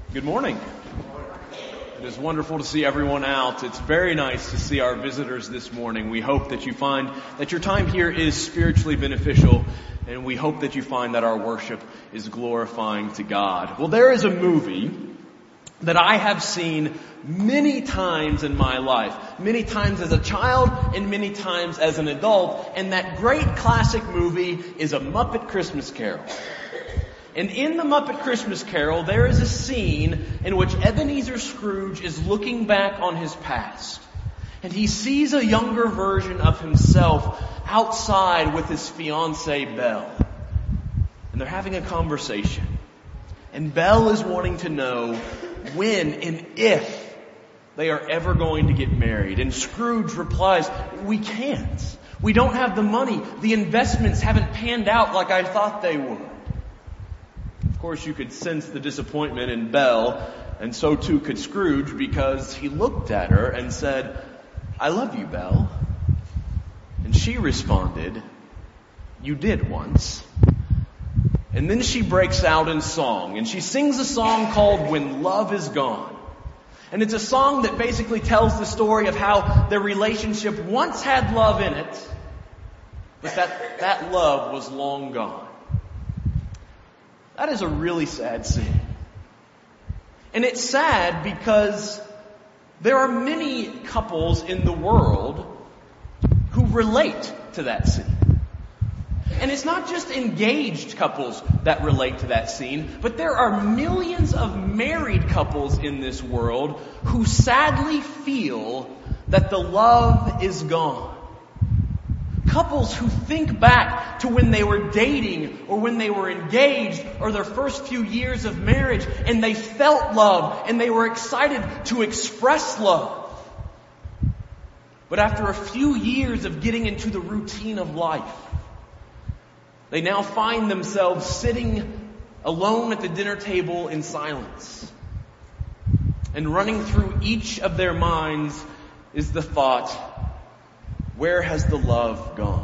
Good morning. It is wonderful to see everyone out. It's very nice to see our visitors this morning. We hope that you find that your time here is spiritually beneficial, and we hope that you find that our worship is glorifying to God. Well, there is a movie that I have seen many times in my life, many times as a child and many times as an adult, and that great classic movie is A Muppet Christmas Carol. And in The Muppet Christmas Carol, there is a scene in which Ebenezer Scrooge is looking back on his past. And he sees a younger version of himself outside with his fiancée, Belle. And they're having a conversation. And Belle is wanting to know when and if they are ever going to get married. And Scrooge replies, "We can't. We don't have the money. The investments haven't panned out like I thought they would." Of course, you could sense the disappointment in Belle, and so too could Scrooge, because he looked at her and said, "I love you, Belle." And she responded, "You did once." And then she breaks out in song, and she sings a song called When Love Is Gone. And it's a song that basically tells the story of how their relationship once had love in it, but that love was long gone. That is a really sad scene. And it's sad because there are many couples in the world who relate to that scene. And it's not just engaged couples that relate to that scene, but there are millions of married couples in this world who sadly feel that the love is gone. Couples who think back to when they were dating or when they were engaged or their first few years of marriage, and they felt love and they were excited to express love. But after a few years of getting into the routine of life, they now find themselves sitting alone at the dinner table in silence. And running through each of their minds is the thought, where has the love gone?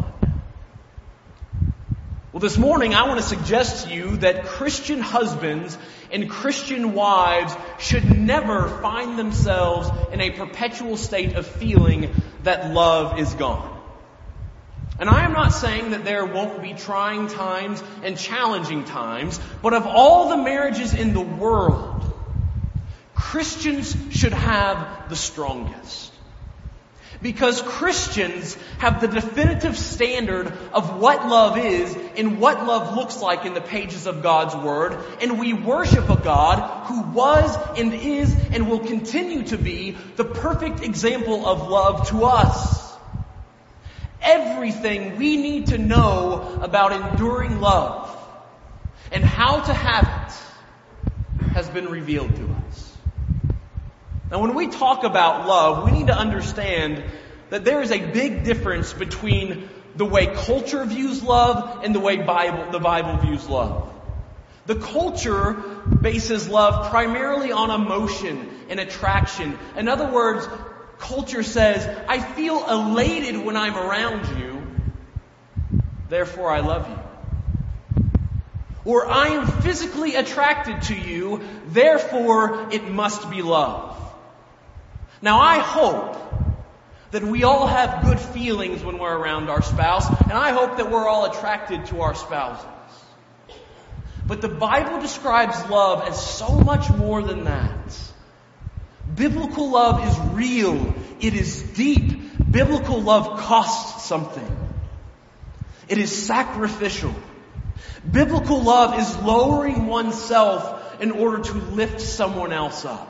Well, this morning I want to suggest to you that Christian husbands and Christian wives should never find themselves in a perpetual state of feeling that love is gone. And I am not saying that there won't be trying times and challenging times, but of all the marriages in the world, Christians should have the strongest. Because Christians have the definitive standard of what love is and what love looks like in the pages of God's Word. And we worship a God who was and is and will continue to be the perfect example of love to us. Everything we need to know about enduring love and how to have it has been revealed to us. Now, when we talk about love, we need to understand that there is a big difference between the way culture views love and the way the Bible views love. The culture bases love primarily on emotion and attraction. In other words, culture says, I feel elated when I'm around you, therefore I love you. Or I am physically attracted to you, therefore it must be love. Now, I hope that we all have good feelings when we're around our spouse, and I hope that we're all attracted to our spouses. But the Bible describes love as so much more than that. Biblical love is real. It is deep. Biblical love costs something. It is sacrificial. Biblical love is lowering oneself in order to lift someone else up.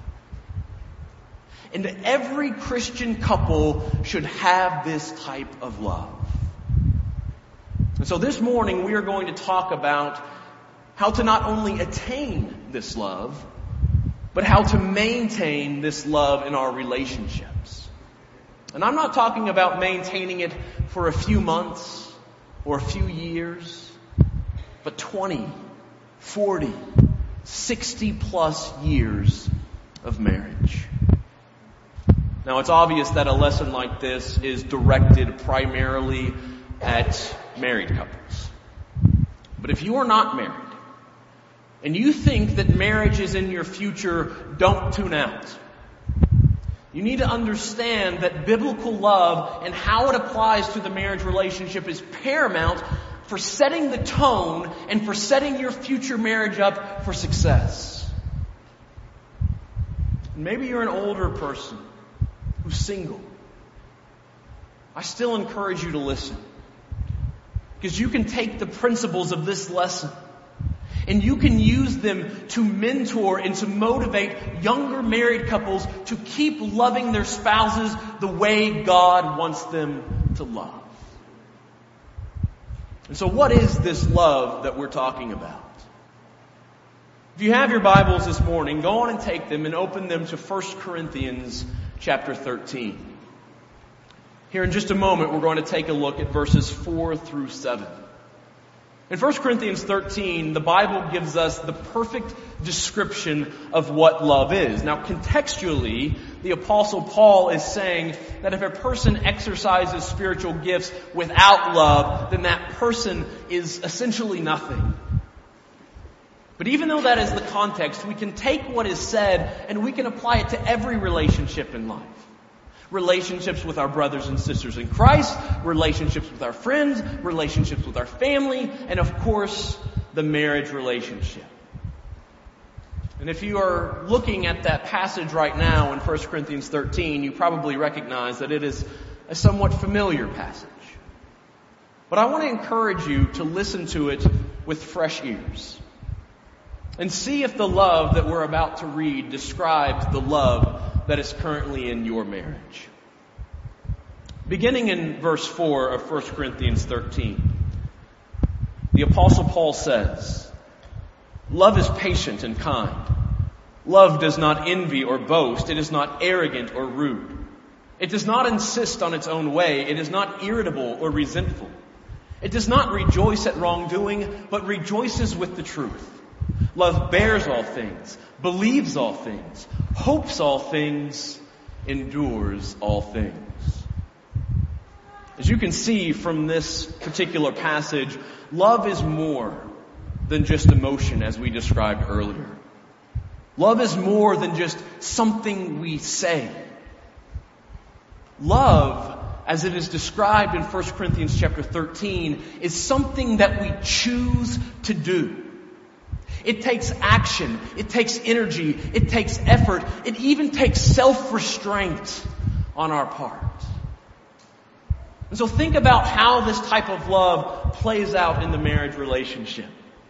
And every Christian couple should have this type of love. And so this morning we are going to talk about how to not only attain this love, but how to maintain this love in our relationships. And I'm not talking about maintaining it for a few months or a few years, but 20, 40, 60 plus years of marriage. Now, it's obvious that a lesson like this is directed primarily at married couples. But if you are not married, and you think that marriage is in your future, don't tune out. You need to understand that biblical love and how it applies to the marriage relationship is paramount for setting the tone and for setting your future marriage up for success. Maybe you're an older person who's single. I still encourage you to listen, because you can take the principles of this lesson and you can use them to mentor and to motivate younger married couples to keep loving their spouses the way God wants them to love. And so what is this love that we're talking about? If you have your Bibles this morning, go on and take them and open them to 1 Corinthians chapter 13. Here in just a moment, we're going to take a look at verses 4 through 7. In 1 Corinthians 13, the Bible gives us the perfect description of what love is. Now, contextually, the Apostle Paul is saying that if a person exercises spiritual gifts without love, then that person is essentially nothing. But even though that is the context, we can take what is said and we can apply it to every relationship in life. Relationships with our brothers and sisters in Christ, relationships with our friends, relationships with our family, and of course, the marriage relationship. And if you are looking at that passage right now in 1 Corinthians 13, you probably recognize that it is a somewhat familiar passage. But I want to encourage you to listen to it with fresh ears and see if the love that we're about to read describes the love that is currently in your marriage. Beginning in verse 4 of 1 Corinthians 13, the Apostle Paul says, "Love is patient and kind. Love does not envy or boast. It is not arrogant or rude. It does not insist on its own way. It is not irritable or resentful. It does not rejoice at wrongdoing, but rejoices with the truth. Love bears all things, believes all things, hopes all things, endures all things." As you can see from this particular passage, love is more than just emotion, as we described earlier. Love is more than just something we say. Love, as it is described in 1 Corinthians chapter 13, is something that we choose to do. It takes action, it takes energy, it takes effort, it even takes self-restraint on our part. And so think about how this type of love plays out in the marriage relationship.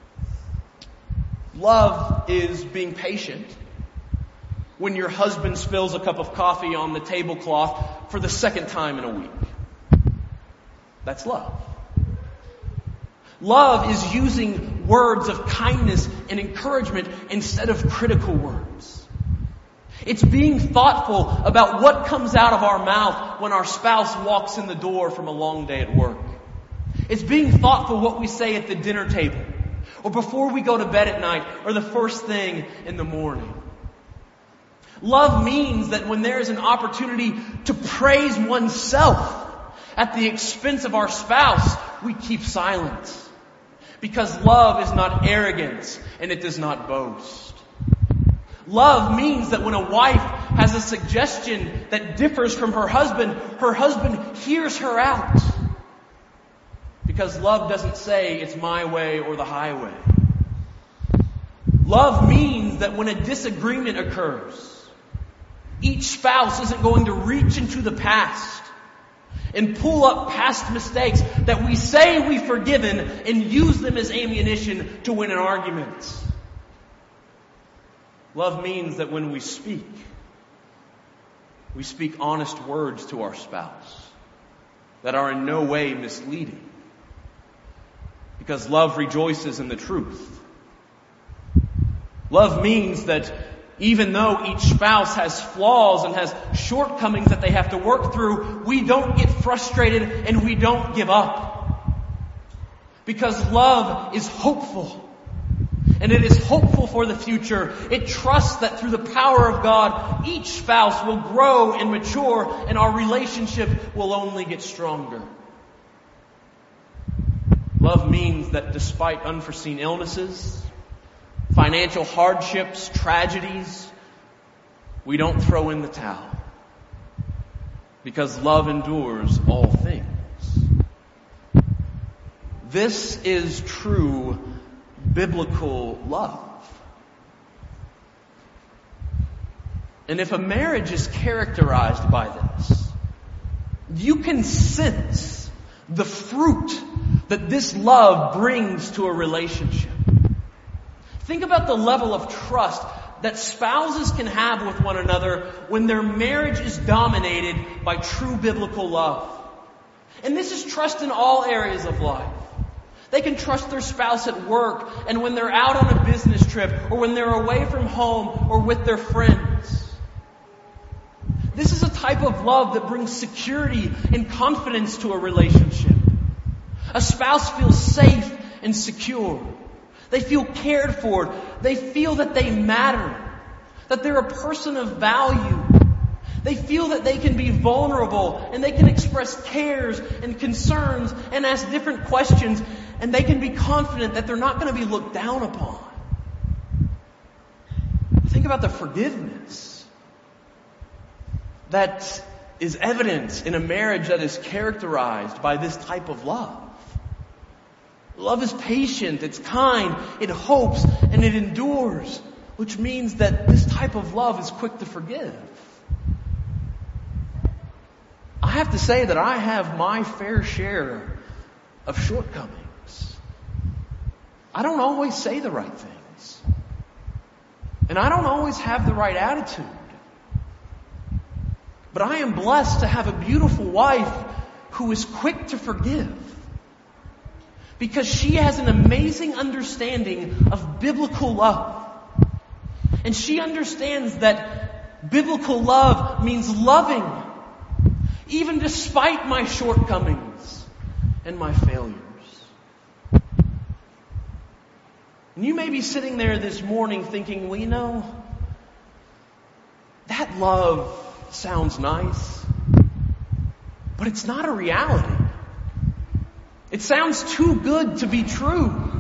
Love is being patient when your husband spills a cup of coffee on the tablecloth for the second time in a week. That's love. Love is using words of kindness and encouragement instead of critical words. It's being thoughtful about what comes out of our mouth when our spouse walks in the door from a long day at work. It's being thoughtful what we say at the dinner table, or before we go to bed at night, or the first thing in the morning. Love means that when there is an opportunity to praise oneself at the expense of our spouse, we keep silent. Because love is not arrogance and it does not boast. Love means that when a wife has a suggestion that differs from her husband hears her out. Because love doesn't say it's my way or the highway. Love means that when a disagreement occurs, each spouse isn't going to reach into the past and pull up past mistakes that we say we've forgiven and use them as ammunition to win an argument. Love means that when we speak honest words to our spouse that are in no way misleading. Because love rejoices in the truth. Love means that even though each spouse has flaws and has shortcomings that they have to work through, we don't get frustrated and we don't give up. Because love is hopeful. And it is hopeful for the future. It trusts that through the power of God, each spouse will grow and mature and our relationship will only get stronger. Love means that despite unforeseen illnesses, financial hardships, tragedies, we don't throw in the towel. Because love endures all things. This is true biblical love. And if a marriage is characterized by this, you can sense the fruit that this love brings to a relationship. Think about the level of trust that spouses can have with one another when their marriage is dominated by true biblical love. And this is trust in all areas of life. They can trust their spouse at work and when they're out on a business trip or when they're away from home or with their friends. This is a type of love that brings security and confidence to a relationship. A spouse feels safe and secure. They feel cared for. They feel that they matter. That they're a person of value. They feel that they can be vulnerable and they can express cares and concerns and ask different questions, and they can be confident that they're not going to be looked down upon. Think about the forgiveness that is evident in a marriage that is characterized by this type of love. Love is patient, it's kind, it hopes, and it endures, which means that this type of love is quick to forgive. I have to say that I have my fair share of shortcomings. I don't always say the right things. And I don't always have the right attitude. But I am blessed to have a beautiful wife who is quick to forgive. Because she has an amazing understanding of biblical love. And she understands that biblical love means loving, even despite my shortcomings and my failures. And you may be sitting there this morning thinking, well, you know, that love sounds nice, but it's not a reality. It sounds too good to be true.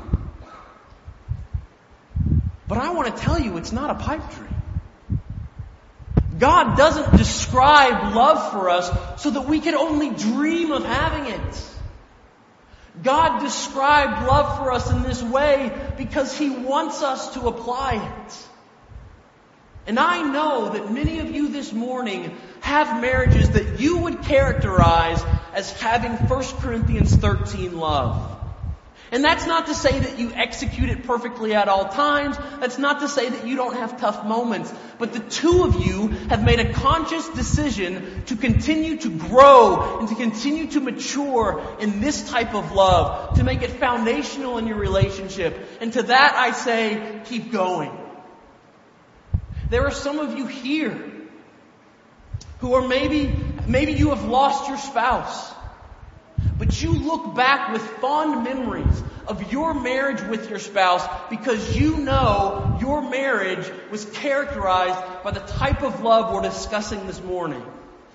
But I want to tell you, it's not a pipe dream. God doesn't describe love for us so that we can only dream of having it. God described love for us in this way because He wants us to apply it. And I know that many of you this morning have marriages that you would characterize as having 1 Corinthians 13 love. And that's not to say that you execute it perfectly at all times. That's not to say that you don't have tough moments. But the two of you have made a conscious decision to continue to grow and to continue to mature in this type of love, to make it foundational in your relationship. And to that I say, keep going. There are some of you here who are maybe you have lost your spouse, but you look back with fond memories of your marriage with your spouse because you know your marriage was characterized by the type of love we're discussing this morning.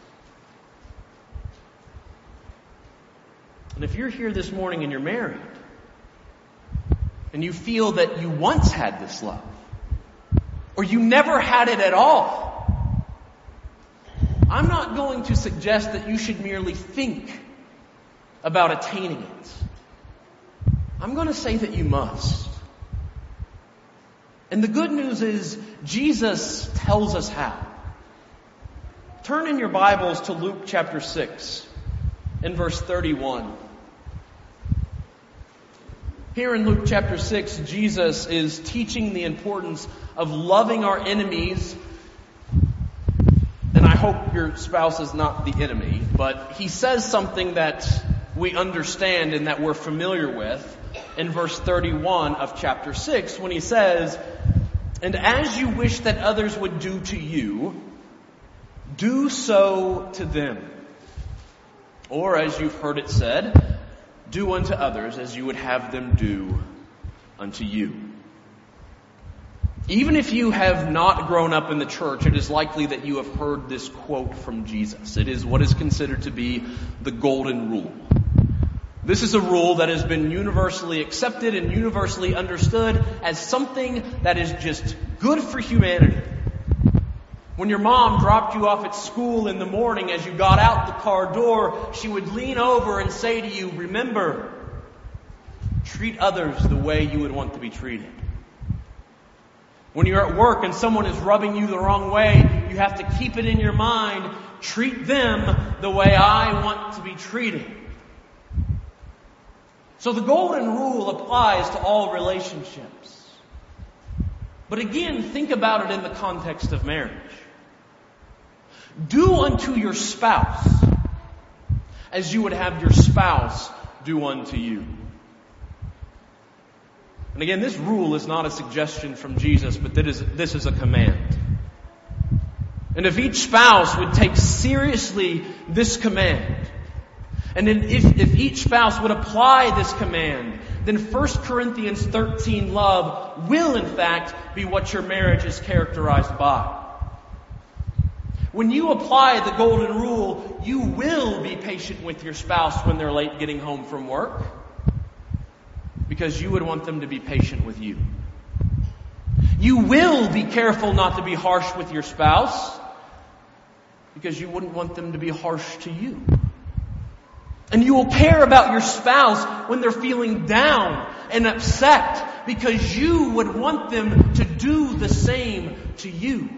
And if you're here this morning and you're married, and you feel that you once had this love, or you never had it at all, I'm not going to suggest that you should merely think about attaining it. I'm going to say that you must. And the good news is Jesus tells us how. Turn in your Bibles to Luke chapter 6 and verse 31. Here in Luke chapter 6, Jesus is teaching the importance of loving our enemies. And I hope your spouse is not the enemy, but he says something that we understand and that we're familiar with in verse 31 of chapter 6 when he says, "And as you wish that others would do to you, do so to them. Or as you've heard it said, do unto others as you would have them do unto you." Even if you have not grown up in the church, it is likely that you have heard this quote from Jesus. It is what is considered to be the golden rule. This is a rule that has been universally accepted and universally understood as something that is just good for humanity. When your mom dropped you off at school in the morning, as you got out the car door, she would lean over and say to you, remember, treat others the way you would want to be treated. When you're at work and someone is rubbing you the wrong way, you have to keep it in your mind, treat them the way I want to be treated. So the golden rule applies to all relationships. But again, think about it in the context of marriage. Do unto your spouse as you would have your spouse do unto you. And again, this rule is not a suggestion from Jesus, but this is a command. And if each spouse would take seriously this command, and then if each spouse would apply this command, then 1 Corinthians 13 love will in fact be what your marriage is characterized by. When you apply the golden rule, you will be patient with your spouse when they're late getting home from work, because you would want them to be patient with you. You will be careful not to be harsh with your spouse, because you wouldn't want them to be harsh to you. And you will care about your spouse when they're feeling down and upset, because you would want them to do the same to you.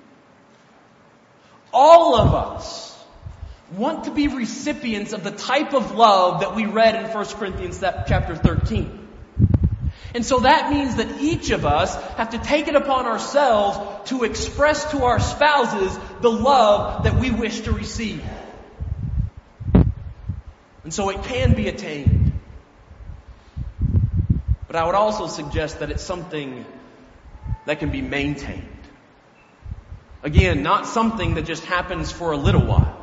All of us want to be recipients of the type of love that we read in 1 Corinthians chapter 13. And so that means that each of us have to take it upon ourselves to express to our spouses the love that we wish to receive. And so it can be attained. But I would also suggest that it's something that can be maintained. Again, not something that just happens for a little while,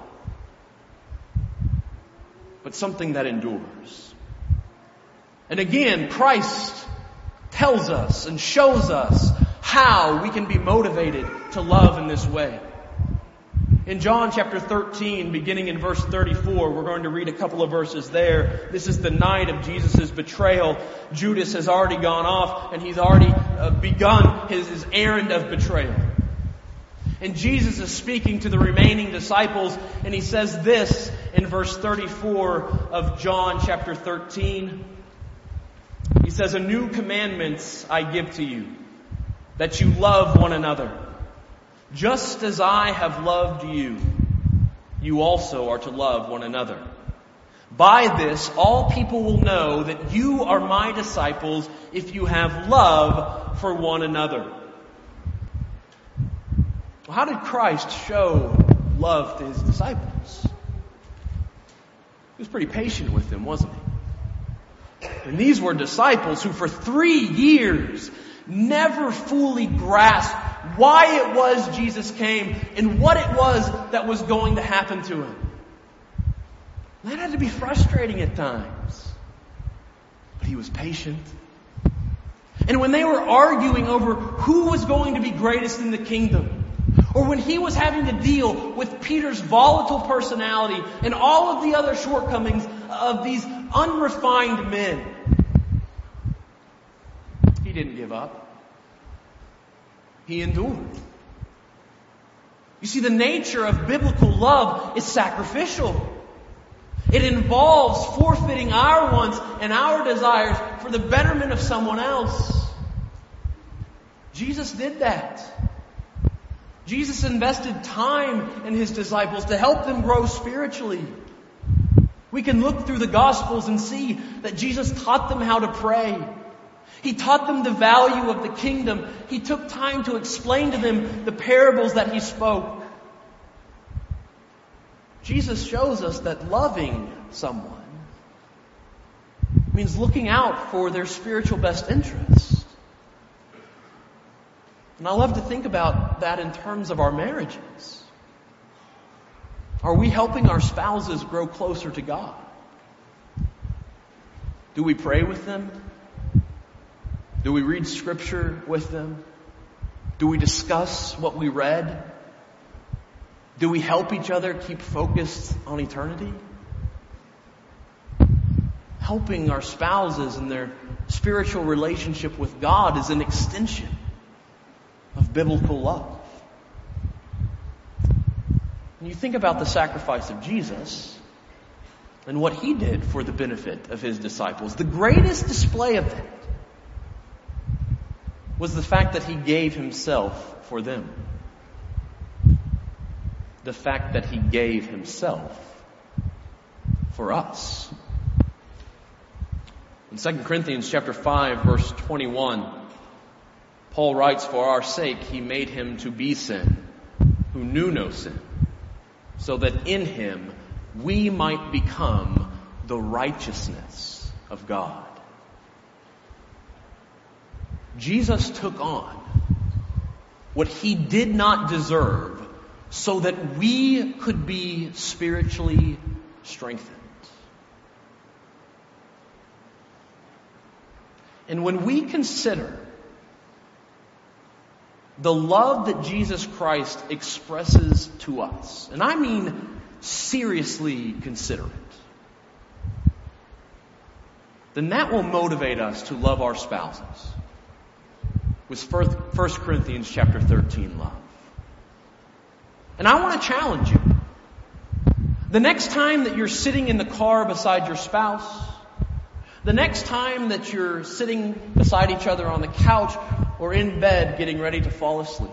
but something that endures. And again, Christ tells us and shows us how we can be motivated to love in this way. In John chapter 13, beginning in verse 34, we're going to read a couple of verses there. This is the night of Jesus' betrayal. Judas has already gone off and he's already begun his errand of betrayal. And Jesus is speaking to the remaining disciples, and he says this in verse 34 of John chapter 13. He says, "A new commandment I give to you, that you love one another. Just as I have loved you, you also are to love one another. By this, all people will know that you are my disciples if you have love for one another." Well, how did Christ show love to his disciples? He was pretty patient with them, wasn't he? And these were disciples who for 3 years never fully grasped why it was Jesus came and what it was that was going to happen to him. That had to be frustrating at times. But he was patient. And when they were arguing over who was going to be greatest in the kingdom, or when he was having to deal with Peter's volatile personality and all of the other shortcomings of these unrefined men, he didn't give up. He endured. You see, the nature of biblical love is sacrificial. It involves forfeiting our wants and our desires for the betterment of someone else. Jesus did that. Jesus invested time in his disciples to help them grow spiritually. We can look through the Gospels and see that Jesus taught them how to pray. He taught them the value of the kingdom. He took time to explain to them the parables that he spoke. Jesus shows us that loving someone means looking out for their spiritual best interest. And I love to think about that in terms of our marriages. Are we helping our spouses grow closer to God? Do we pray with them? Do we read scripture with them? Do we discuss what we read? Do we help each other keep focused on eternity? helping our spouses in their spiritual relationship with God is an extension of biblical love. When you think about the sacrifice of Jesus and what He did for the benefit of His disciples, the greatest display of that was the fact that He gave Himself for them. The fact that He gave Himself for us. In 2 Corinthians chapter 5, verse 21, Paul writes, "For our sake He made Him to be sin, who knew no sin, so that in Him we might become the righteousness of God." Jesus took on what He did not deserve so that we could be spiritually strengthened. And when we consider the love that Jesus Christ expresses to us, and I mean seriously consider it, then that will motivate us to love our spouses with 1 Corinthians chapter 13 love. And I want to challenge you. The next time that you're sitting in the car beside your spouse, the next time that you're sitting beside each other on the couch or in bed getting ready to fall asleep,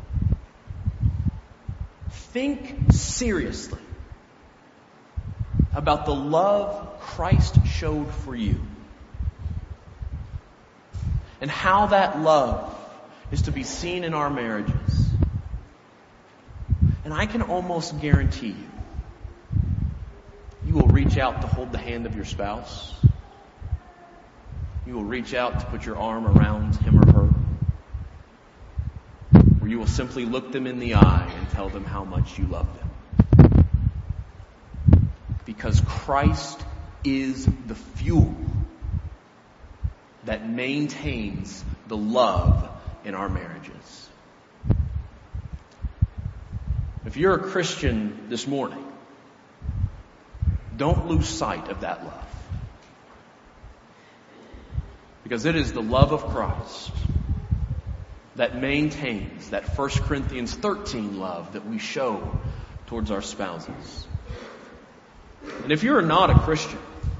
think seriously about the love Christ showed for you and how that love is to be seen in our marriages. And I can almost guarantee you will reach out to hold the hand of your spouse. You will reach out to put your arm around him or her. Or you will simply look them in the eye and tell them how much you love them. Because Christ is the fuel that maintains the love in our marriages. If you're a Christian this morning, don't lose sight of that love. Because it is the love of Christ that maintains that 1 Corinthians 13 love that we show towards our spouses. And if you're not a Christian,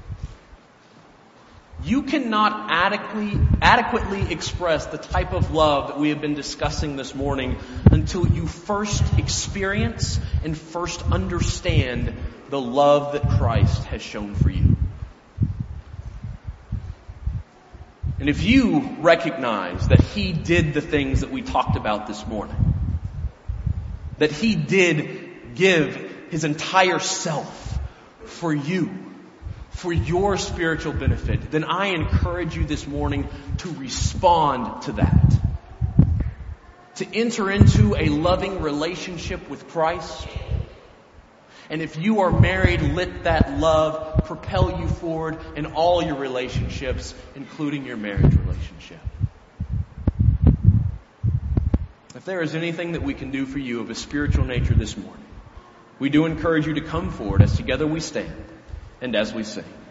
you cannot adequately express the type of love that we have been discussing this morning until you first experience and first understand the love that Christ has shown for you. And if you recognize that He did the things that we talked about this morning, that He did give His entire self for you, for your spiritual benefit, then I encourage you this morning to respond to that. To enter into a loving relationship with Christ. And if you are married, let that love propel you forward in all your relationships, including your marriage relationship. If there is anything that we can do for you of a spiritual nature this morning, we do encourage you to come forward as together we stand and as we sing.